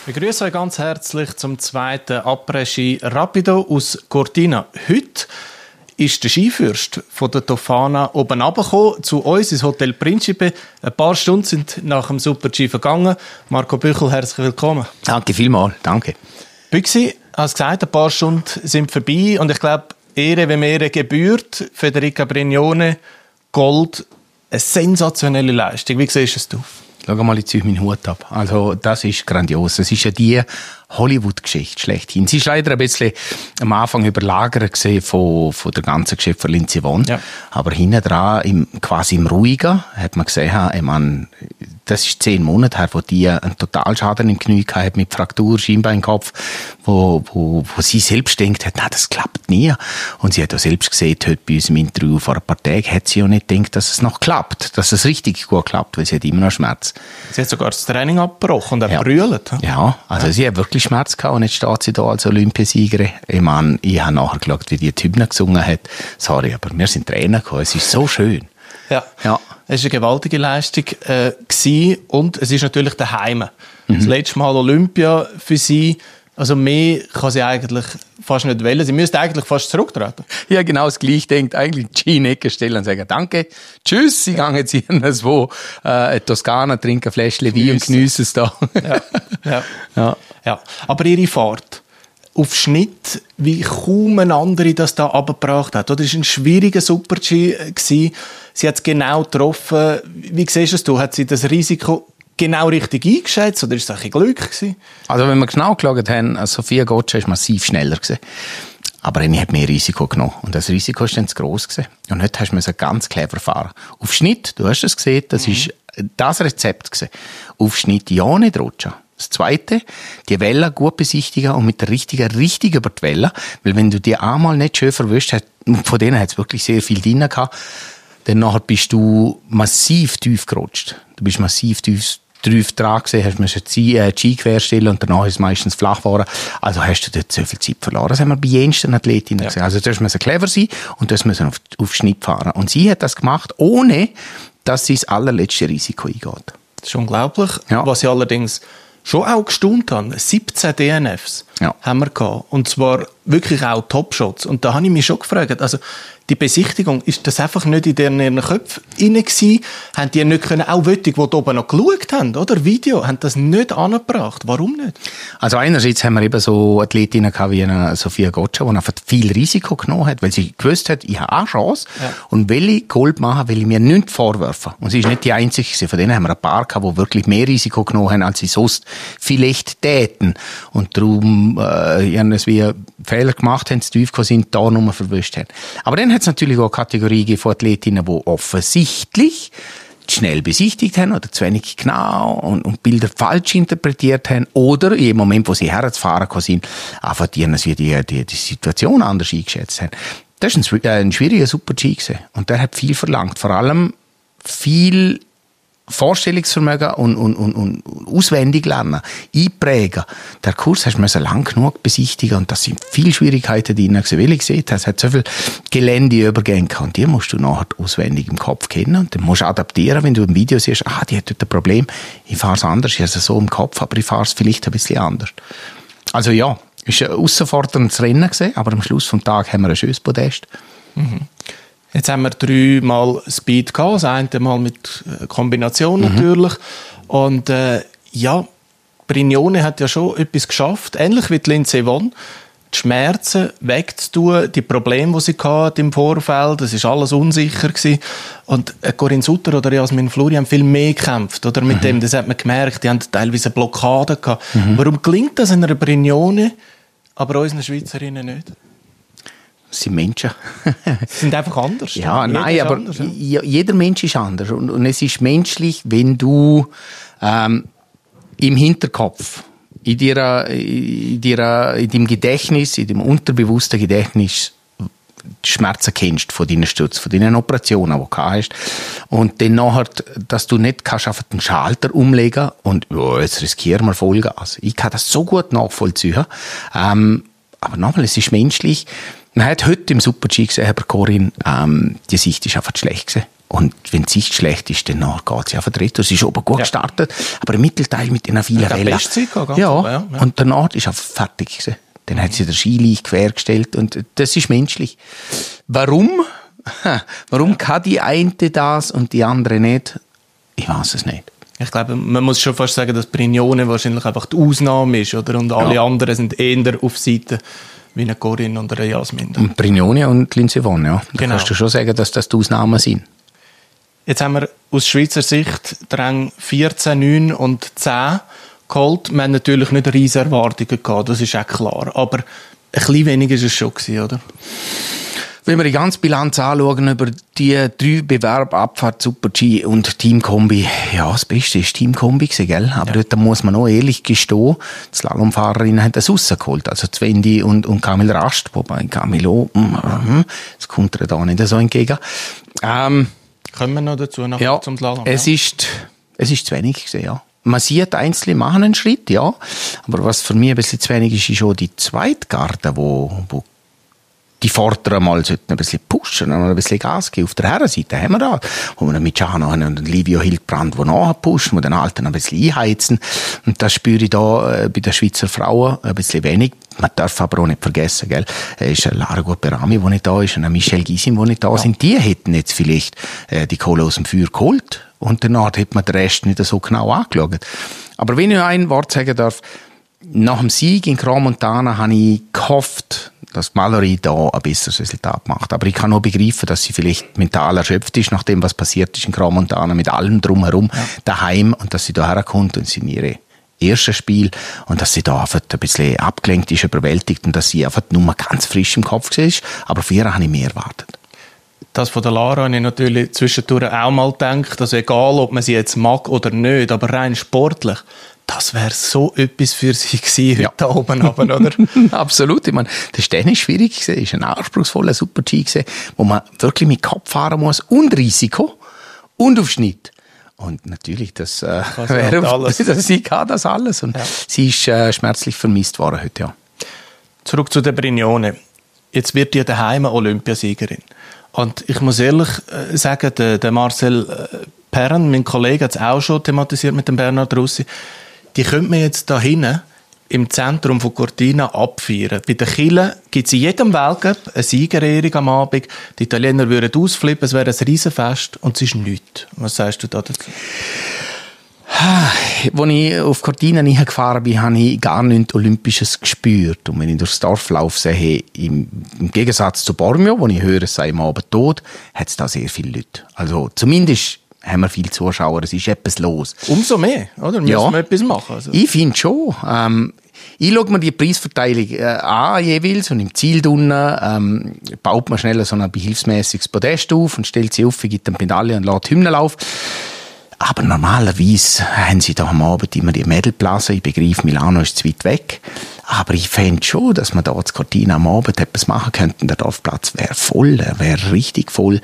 Ich begrüße euch ganz herzlich zum zweiten Après-Ski Rapido aus Cortina. Heute ist der Skifürst von der Tofana oben runtergekommen, zu uns ins Hotel Principe. Ein paar Stunden sind nach dem Super-G vergangen. Marco Büchel, herzlich willkommen. Danke vielmals, danke. Büchsi, hast gesagt, ein paar Stunden sind vorbei und ich glaube, Ehre, wenn Ehre gebührt, Federica Brignone, Gold, eine sensationelle Leistung. Wie siehst du es? Schau mal, ich ziehe meinen Hut ab. Also, das ist grandios. Das ist ja die Hollywood-Geschichte schlechthin. Sie ist leider ein bisschen am Anfang überlagert gesehen von der ganzen Geschichte von Lindsey Vonn. Ja. Aber hinten dran, quasi im Ruhigen, hat man gesehen, das ist 10 Monate her, wo die einen Totalschaden im Knie gehabt hat, mit Fraktur, Schienbeinkopf, wo sie selbst denkt hat, nein, das klappt nie. Und sie hat auch selbst gesehen, heute bei uns im Interview vor ein paar Tagen, hat sie auch nicht gedacht, dass es noch klappt, dass es richtig gut klappt, weil sie hat immer noch Schmerz. Sie hat sogar das Training abgebrochen und brüllt. Ja, also sie hat wirklich Schmerz gehabt und jetzt steht sie da als Olympiasiegerin. Ich meine, ich habe nachher geschaut, wie die Hymne gesungen hat. Sorry, aber wir sind Tränen gekommen. Es ist so schön. Ja. Es war eine gewaltige Leistung gewesen und es ist natürlich daheim. Das letzte Mal Olympia für sie. Also mehr kann sie eigentlich fast nicht wählen. Sie müsste eigentlich fast zurücktreten. Ja, genau das Gleiche. Denkt eigentlich die Ski-Ecke stellen und sagen, danke, tschüss, sie gehen jetzt irgendwo Toskana, trinken ein Fläschchen Wein und geniessen es da. Ja. Aber ihre Fahrt auf Schnitt, wie kaum eine andere das da runtergebracht hat. Das war ein schwieriger Super-G gewesen. Sie hat es genau getroffen. Wie siehst du es? Hat sie das Risiko genau richtig eingeschätzt oder war es ein Glück gewesen? Also wenn wir genau geschaut haben, Sophia Gotcha ist massiv schneller gewesen. Aber ich habe mehr Risiko genommen. Und das Risiko war dann zu gross gewesen. Und heute hast du ganz clever fahren. Auf Schnitt, du hast es gesehen, das ist das Rezept gewesen. Auf Schnitt ja nicht rutschen. Das Zweite, die Welle gut besichtigen und mit der richtig über die Welle. Weil wenn du die einmal nicht schön verwischt hast, von denen hat es wirklich sehr viel drin gehabt, dann nachher bist du massiv tief gerutscht. Du bist massiv tief dran gewesen, hast mir Ski querstellen und danach ist es meistens flach geworden. Also hast du dort so viel Zeit verloren. Das haben wir bei jensten Athletinnen gesehen. Also zuerst müssen clever sein und das müssen auf Schnitt fahren. Und sie hat das gemacht, ohne dass sie das allerletzte Risiko eingeht. Das ist unglaublich. Ja. Was ich allerdings schon auch gestaunt habe, 17 DNFs haben wir gehabt. Und zwar wirklich auch Topshots. Und da habe ich mich schon gefragt, also die Besichtigung, ist das einfach nicht in ihren Köpfen rein gewesen? Haben die nicht können, auch Wöttig, die da oben noch geschaut haben, oder? Video, haben das nicht angebracht. Warum nicht? Also einerseits haben wir eben so Athletinnen gehabt wie eine Sophia Gotcha, die einfach viel Risiko genommen hat, weil sie gewusst hat, ich habe eine Chance. Ja. Und will ich Gold machen, will ich mir nichts vorwerfen. Und sie ist nicht die Einzige. Von denen haben wir ein paar gehabt, die wirklich mehr Risiko genommen haben, als sie sonst vielleicht täten. Und darum, irgendwie Fehler gemacht haben, zu tief sind, da nur verwischt haben. Aber dann hat es natürlich auch Kategorien von Athletinnen, die offensichtlich schnell besichtigt haben oder zu wenig genau und Bilder falsch interpretiert haben oder im Moment, wo sie herzufahren sind, einfach die Situation anders eingeschätzt haben. Das ist ein schwieriger Super-G gewesen. Und der hat viel verlangt. Vor allem viel Vorstellungsvermögen und auswendig lernen, einprägen. Der Kurs hast du lang genug besichtigen und das sind viele Schwierigkeiten drin gewesen, weil ich gesehen habe, es hat so viel Geländeübergänge und die musst du nachher auswendig im Kopf kennen und dann musst du adaptieren, wenn du im Video siehst, die hat dort ein Problem, ich fahre es anders, ich habe es so im Kopf, aber ich fahre es vielleicht ein bisschen anders. Also ja, es war ein herausforderndes Rennen gewesen, aber am Schluss des Tages haben wir ein schönes Podest. Jetzt haben wir 3 Mal Speed gehabt, das eine Mal mit Kombination natürlich. Und Brignone hat ja schon etwas geschafft, ähnlich wie die Lindsey Vonn, die Schmerzen wegzutun, die Probleme, die sie hatte im Vorfeld, das war alles unsicher gewesen. Und Corinne Sutter oder Jasmin Fluri haben viel mehr gekämpft, oder mit dem, das hat man gemerkt, die haben teilweise Blockaden gehabt. Warum gelingt das einer Brignone, aber unseren Schweizerinnen nicht? Das sind Menschen. Sie sind einfach anders. Ja, nein, aber anders, jeder Mensch ist anders. Und es ist menschlich, wenn du im Hinterkopf, in deinem Gedächtnis, in dem unterbewussten Gedächtnis die Schmerzen kennst von deinen Stürzen, von deinen Operationen, die du hast. Und dann nachher, dass du nicht kannst auf den Schalter umlegen und jetzt riskieren wir Vollgas. Ich kann das so gut nachvollziehen. Aber nochmal, es ist menschlich. Man hat heute im Super-G gesehen, aber Corinne, die Sicht ist einfach schlecht gewesen. Und wenn die Sicht schlecht ist, dann geht sie einfach retour. Sie ist oben gut gestartet, aber im Mittelteil mit den vielen Wellen. Ja, und danach ist einfach fertig gewesen. Dann hat sie den Skili quergestellt und das ist menschlich. Warum? Warum kann die eine das und die andere nicht? Ich weiß es nicht. Ich glaube, man muss schon fast sagen, dass Brignone wahrscheinlich einfach die Ausnahme ist, oder? Und alle anderen sind eher auf Seite wie eine Corinne und eine Jasmin. Und Brignone und Lindsey Vonn, ja. Da kannst du schon sagen, dass das die Ausnahmen sind. Jetzt haben wir aus Schweizer Sicht die Ränge 14, 9 und 10 geholt. Wir haben natürlich nicht riesige Erwartungen gehabt, das ist auch klar. Aber ein bisschen wenig war es schon gewesen, oder? Wenn wir die ganze Bilanz anschauen über die 3 Bewerbe, Abfahrt, Super-G und Teamkombi, ja, das Beste ist Teamkombi gewesen, gell? Aber dort muss man auch ehrlich gestehen, die Slalomfahrerinnen haben das rausgeholt. Also Zwendi und Kamil Rast, wobei Kamil auch, das kommt da nicht so entgegen. Kommen wir noch dazu, zum Slalom? Es ist zu wenig gewesen, ja. Man sieht, Einzelne machen einen Schritt, ja. Aber was für mich ein bisschen zu wenig ist auch die Zweitgarde, wo die Vorderen mal ein bisschen pushen, ein bisschen Gas geben. Auf der Herrenseite haben wir da, wo wir mit Jana und Livio Hildbrand, die nachher pushen, die den Alten ein bisschen einheizen. Und das spüre ich da bei den Schweizer Frauen ein bisschen wenig. Man darf aber auch nicht vergessen, gell? Es ist eine Lara Guperami, die nicht da ist, und eine Michelle Gysin, die nicht da sind. Die hätten jetzt vielleicht die Kohle aus dem Feuer geholt. Und danach hat man den Rest nicht so genau angeschaut. Aber wenn ich ein Wort sagen darf, nach dem Sieg in Crans-Montana habe ich gehofft, dass Mallory da ein besseres Resultat macht. Aber ich kann auch begreifen, dass sie vielleicht mental erschöpft ist, nach dem, was passiert ist in Crans-Montana, mit allem drumherum, daheim, und dass sie da herkommt und sie in ihre erste Spiel, und dass sie da einfach ein bisschen abgelenkt ist, überwältigt, und dass sie einfach nur ganz frisch im Kopf ist. Aber von ihr habe ich mehr erwartet. Das von der Lara habe ich natürlich zwischendurch auch mal gedacht, dass egal, ob man sie jetzt mag oder nicht, aber rein sportlich, das wäre so etwas für sie gewesen, heute oben runter, oder? Absolut. Ich meine, das war dann schwierig gewesen. Es war ein anspruchsvoller Super-G gewesen, wo man wirklich mit Kopf fahren muss und Risiko und auf Schnitt. Und natürlich, das wäre alles. Sie kann das alles. Und sie ist schmerzlich vermisst worden heute, ja. Zurück zu der Brignone. Jetzt wird die daheim Olympiasiegerin. Und ich muss ehrlich sagen, der Marcel Perren, mein Kollege, hat es auch schon thematisiert mit dem Bernhard Russi. Die könnte man jetzt da hinten im Zentrum von Cortina abfeiern. Bei den Killen gibt es in jedem Weltcup eine Siegerehrung am Abend. Die Italiener würden ausflippen, es wäre ein Riesenfest, und es ist nichts. Was sagst du da dazu? Als ich auf Cortina nicht gefahren bin, habe ich gar nichts Olympisches gespürt. Und wenn ich durchs Dorf laufe, sehe ich, im Gegensatz zu Bormio, wo ich höre, es sei am Abend tot, hat es da sehr viele Leute. Also zumindest haben wir viele Zuschauer, es ist etwas los. Umso mehr, oder? Müssen wir etwas machen. Also. Ich finde schon. Ich schaue mir die Preisverteilung an jeweils, und im Ziel unten baut man schnell so ein behilfsmäßiges Podest auf und stellt sie auf, gibt eine Medaille und lässt Hymnenlauf. Aber normalerweise haben sie da am Abend immer die Mädelblasen. Ich begreife, Milano ist zu weit weg. Aber ich fände schon, dass man da zu Cortina am Abend etwas machen könnte. Der Dorfplatz wäre voll, wäre richtig voll.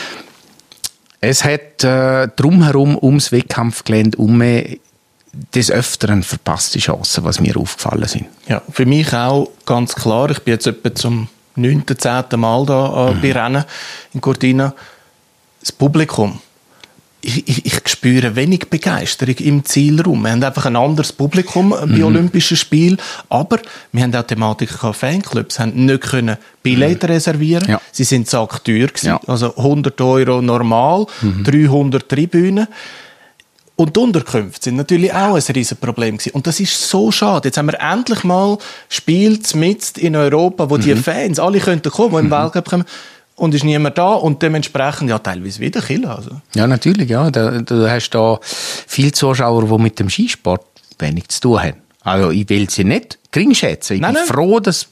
Es hat drumherum ums Wettkampfgelände des Öfteren verpasste Chancen, was mir aufgefallen sind. Ja, für mich auch ganz klar. Ich bin jetzt etwa zum 9., 10. Mal da bei Rennen in Cortina. Das Publikum. Ich spüre wenig Begeisterung im Zielraum. Wir haben einfach ein anderes Publikum bei Olympischen Spielen, aber wir haben auch Thematik gehabt, Fanclubs haben nicht können Billette reservieren. Ja. Sie sind sackteuer gewesen. Ja. Also 100 € normal, 300 Tribünen. Und die Unterkünfte sind natürlich auch ein Riesenproblem gewesen. Und das ist so schade. Jetzt haben wir endlich mal Spiele mitten in Europa, wo die Fans, alle könnten kommen, die im Weltcup kommen. Und ist niemand da, und dementsprechend ja teilweise wieder Killer. Also. Ja, natürlich, ja. Du hast da viele Zuschauer, die mit dem Skisport wenig zu tun haben. Also ich will sie nicht geringschätzen. Ich bin froh, dass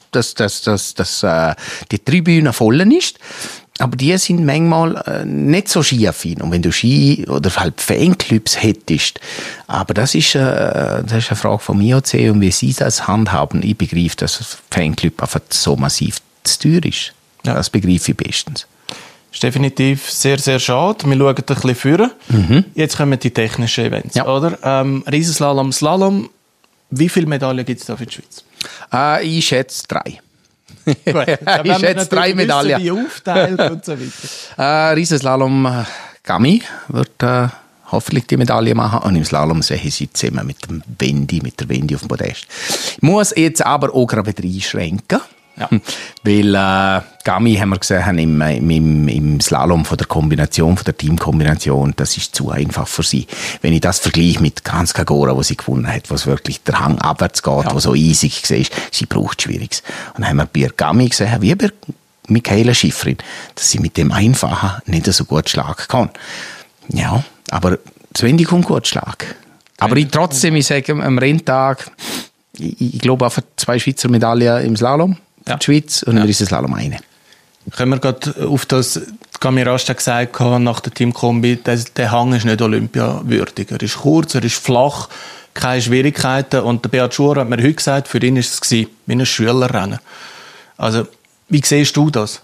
die Tribüne voll ist. Aber die sind manchmal nicht so skiaffin. Und wenn du Ski- oder halt Fanclubs hättest, aber das ist eine Frage vom IOC, und wie sie das handhaben. Ich begreife, dass ein Fanclub einfach so massiv zu teuer ist. Ja. Das begreife ich bestens. Das ist definitiv sehr, sehr schade. Wir schauen ein bisschen vor. Jetzt kommen die technischen Events, oder? Riesenslalom, Slalom. Wie viele Medaillen gibt es da für die Schweiz? Ich schätze 3. Gut, ich schätze 3 Medaillen. Wie aufteilt und so weiter. Riesenslalom Gami wird hoffentlich die Medaille machen. Und im Slalom sehen sie zusammen mit der Wendy auf dem Podest. Ich muss jetzt aber auch gerade wieder einschränken. Ja. Weil Gami, haben wir gesehen, im Slalom von der Teamkombination, das ist zu einfach für sie. Wenn ich das vergleiche mit Kranjska Gora, wo sie gewonnen hat, wo es wirklich der Hang abwärts geht, wo so eisig war, sie braucht Schwieriges. Und dann haben wir bei Gami gesehen, wie bei Michaela Schifrin, dass sie mit dem Einfachen nicht so gut schlagen kann. Ja, aber das Wendy kommt gut schlagen. Aber ich sage, am Renntag, ich glaube auf 2 Schweizer Medaillen im Slalom. Ja. Die Schweiz und im Riesenslalom eine. Können wir gerade auf das, Gami Rast hat gesagt, nach der Teamkombi, der Hang ist nicht olympiawürdig. Er ist kurz, er ist flach, keine Schwierigkeiten. Und der Beat Schur hat mir heute gesagt, für ihn war es wie ein Schülerrennen. Also, wie siehst du das?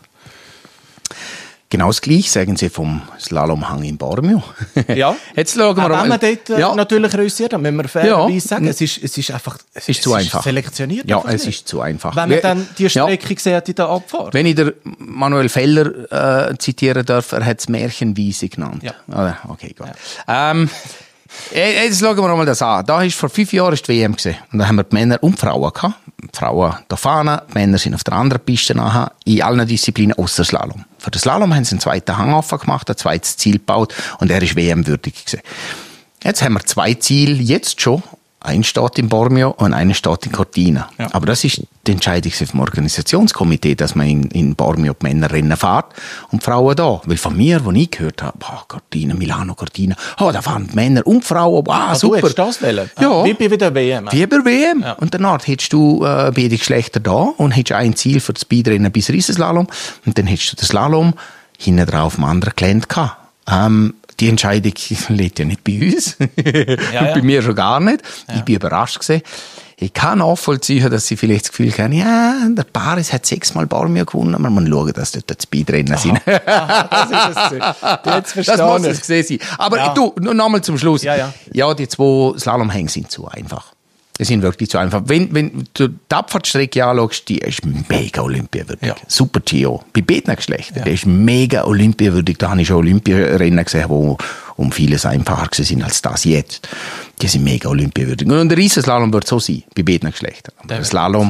Genau das Gleiche sagen sie vom Slalomhang in Bormio. Ja. Jetzt schauen wir mal. Wenn man dort natürlich realisiert, dann müssen wir fairerweise sagen, es ist einfach, es ist zu einfach. Selektioniert. Ja, es ist zu einfach. Wenn man dann die Strecke sieht in der Abfahrt. Wenn ich der Manuel Feller zitieren darf, er hat es Märchenweise genannt. Ja. Okay, gut. Ja. Jetzt schauen wir mal das an. Da ist vor 5 Jahren die WM gewesen. Und da haben wir die Männer und die Frauen gehabt. Die Frauen da fahren, die Männer sind auf der anderen Piste nachher, in allen Disziplinen außer Slalom. Für den Slalom haben sie einen zweiten Hang gemacht, ein zweites Ziel gebaut und er ist WM-würdig gewesen. Jetzt haben wir 2 Ziele, jetzt schon. Ein steht in Bormio und einer steht in Cortina. Ja. Aber das ist die Entscheidung vom Organisationskomitee, dass man in Bormio die Männerrennen fährt und die Frauen da. Weil von mir, wo ich gehört habe, Cortina, Milano, Cortina, da fahren die Männer und die Frauen, super. Du hättest das wollen? Ja. Wie bei der WM? Wie bei der WM. Ja. Und danach hättest du beide Geschlechter da und hättest ein Ziel für das Speedrennen bis Riesenslalom und dann hättest du den Slalom hinten drauf am anderen Gelände gehabt. Die Entscheidung liegt ja nicht bei uns. Ja. Bei mir schon gar nicht. Ja. Ich bin überrascht gewesen. Ich kann nachvollziehen, dass sie vielleicht das Gefühl haben, ja, der Paris hat 6-mal Bormio gewonnen, aber man schauen, dass dort die Speedrennen sind. Das ist es. Das muss es gesehen sein. Aber du, nochmal zum Schluss. Ja, die 2 Slalomhänge sind zu einfach. Die sind wirklich zu einfach. Wenn du die Abfahrtsstrecke anschaust, die ist mega olympiawürdig. Ja. Super Gio. Bei beiden Geschlechtern. Der ist mega olympiawürdig. Da habe ich schon Olympiarennen gesehen, die um vieles einfacher sind als das jetzt. Die sind mega olympiawürdig. Und der Riesenslalom wird so sein. Bei beiden Geschlechtern. Der Slalom.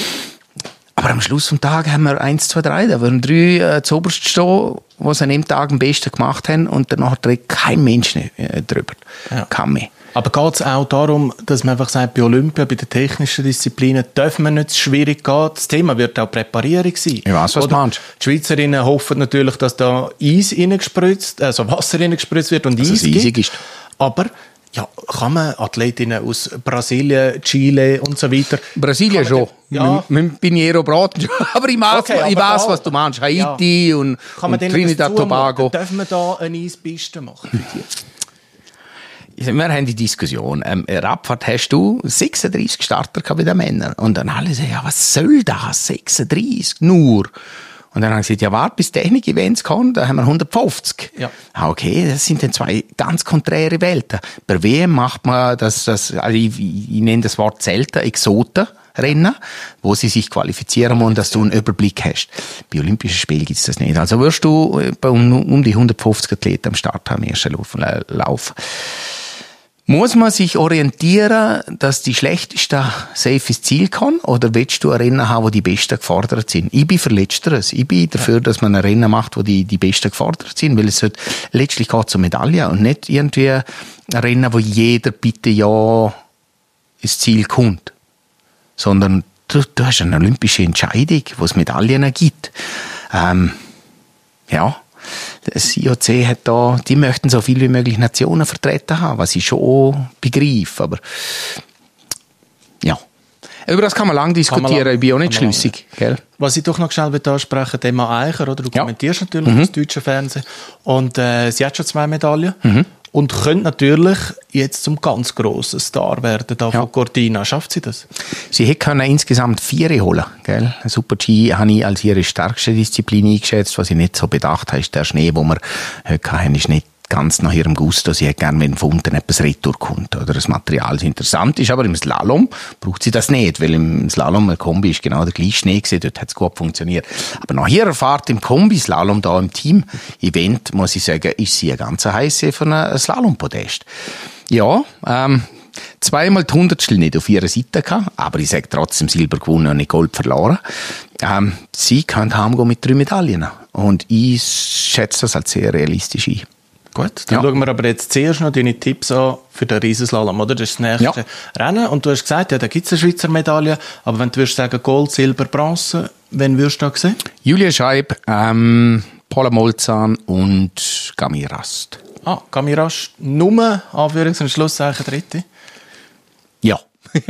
Aber am Schluss des Tages haben wir 1, 2, 3. Da werden 3 zuoberst stehen, die es an dem Tag am besten gemacht haben. Und danach dreht kein Mensch drüber. Ja. Kann mehr. Aber geht es auch darum, dass man einfach sagt, bei Olympia, bei den technischen Disziplinen, dürfen wir nicht schwierig gehen? Das Thema wird auch Präparierung sein. Ich weiss, was du meinst. Die Schweizerinnen hoffen natürlich, dass da Wasser reingespritzt wird und Eis gibt. Ist. Aber ja, kann man Athletinnen aus Brasilien, Chile und so weiter... Brasilien schon. Ja. Mit Pinheiro Braten. Aber ich weiss, was du meinst. Haiti und Trinidad Tobago. Dürfen wir da eine Eispiste machen? Wir haben die Diskussion. Radfahrt hast du 36 Starter bei den Männern. Und dann alle sagen, ja, was soll das? 36 nur. Und dann haben sie gesagt, ja, warte, bis Technik-Events kommen, da haben wir 150. Ja. Okay, das sind dann 2 ganz konträre Welten. Bei WM macht man das also ich nenne das Wort selten, Exotenrennen, wo sie sich qualifizieren müssen, dass du einen Überblick hast. Bei Olympischen Spielen gibt es das nicht. Also wirst du um die 150 Athleten am Start haben, im ersten Lauf. Muss man sich orientieren, dass die Schlechtesten safe ins Ziel kommen? Oder willst du ein Rennen haben, wo die Besten gefordert sind? Ich bin für Letzteres. Ich bin dafür, dass man ein Rennen macht, wo die Besten gefordert sind. Weil es halt letztlich geht um Medaille und nicht irgendwie ein Rennen, wo jeder bitte ja ins Ziel kommt. Sondern du hast eine olympische Entscheidung, wo es Medaillen gibt. Das IOC hat da, die möchten so viel wie möglich Nationen vertreten haben, was ich schon begreife, aber ja. Über das kann man lang diskutieren, ich bin auch nicht schlüssig. Gell? Was ich doch noch schnell ansprechen will, Emma Eicher, oder? Du kommentierst natürlich das deutsche Fernsehen und sie hat schon 2 Medaillen und könnte natürlich jetzt zum ganz grossen Star werden da von Cortina. Schafft sie das? Sie hätte insgesamt 4 holen. Gell? Super-G habe ich als ihre stärkste Disziplin eingeschätzt. Was ich nicht so bedacht habe, ist der Schnee, den wir heute hatten, ist nicht ganz nach ihrem Gusto. Sie hätte gerne, wenn von unten etwas retour kommt oder das Material interessant ist, aber im Slalom braucht sie das nicht, weil im Slalom ein Kombi ist genau der gleiche Schnee gewesen, dort hat es gut funktioniert. Aber nach ihrer Fahrt im Kombi-Slalom da im Team-Event, muss ich sagen, ist sie eine ganz heiße von einem Slalom-Podest. Ja, zweimal die Hundertstel nicht auf ihrer Seite gehabt, aber ich sage trotzdem Silber gewonnen und nicht Gold verloren. Sie kann heimgehen mit 3 Medaillen. Und ich schätze das als sehr realistisch ein. Gut, dann schauen wir aber jetzt zuerst noch deine Tipps an für den Riesenslalom, oder? Das ist das nächste Rennen. Und du hast gesagt, ja, da gibt es eine Schweizer Medaille. Aber wenn du würdest sagen Gold, Silber, Bronze, wen würdest du da sehen? Julia Scheib, Paula Molzahn und Gami Rast. Gami Rast, nur, Anführungs- und Schlusszeichen, dritte? Ja.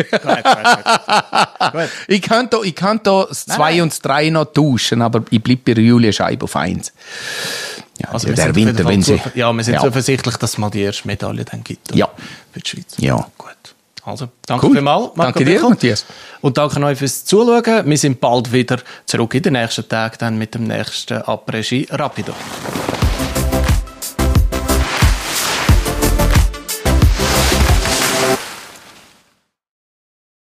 Gut. Ich kann da das 2 und das 3 noch tauschen, aber ich bleibe bei Julia Scheib auf 1. Ja, also der Winter, wenn sie... wir sind zuversichtlich, dass es mal die erste Medaille dann gibt. Ja. Für die Schweiz. Ja. Gut. Also, danke vielmals, Marco. Danke dir, Matthias. Und danke euch fürs Zuschauen. Wir sind bald wieder zurück in den nächsten Tagen dann mit dem nächsten Après-Ski Rapido.